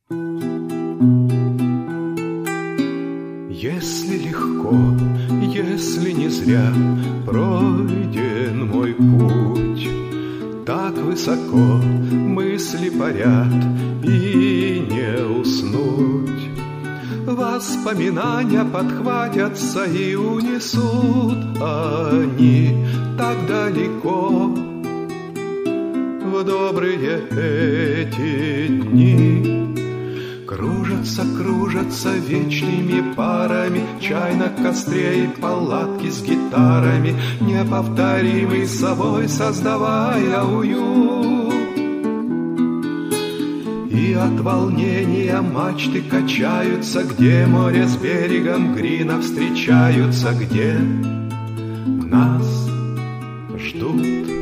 Если легко, если не зря пройден мой путь, так высоко мысли парят и не уснуть. Воспоминания подхватятся и унесут они так далеко в добрые эти дни. Кружатся, кружатся вечными парами чай на костре и палатки с гитарами, неповторимый собой создавая уют. И от волнения мачты качаются, где море с берегом Грина встречаются, где нас ждут.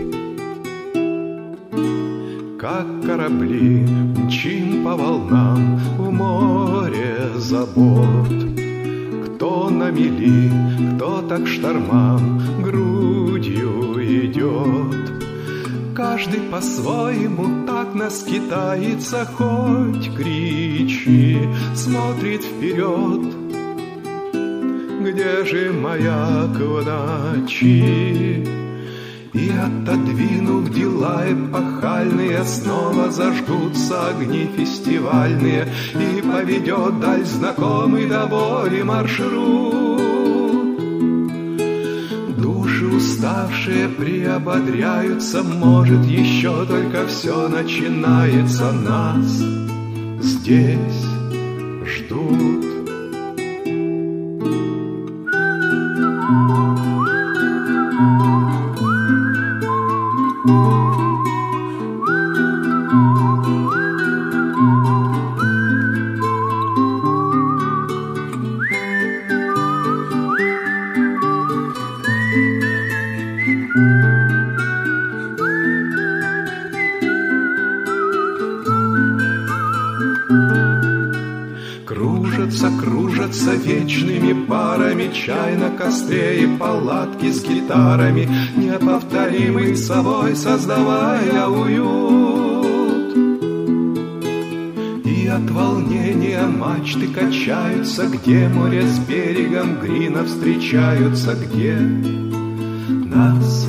Как корабли мчим по волнам в море забот. Кто на мели, кто так штормам грудью идет. Каждый по-своему так нас китается, хоть кричи, смотрит вперед. Где же маяк в ночи? И отодвинув дела эпохальные, снова зажгутся огни фестивальные, и поведет даль знакомый до боли маршрут. Души уставшие приободряются, может, еще только все начинается, нас здесь ждут. Кружатся, кружатся вечными парами чай на костре и палатки с гитарами, неповторимый собой создавая уют. И от волнения мачты качаются, где море с берегом Грина встречаются, где нас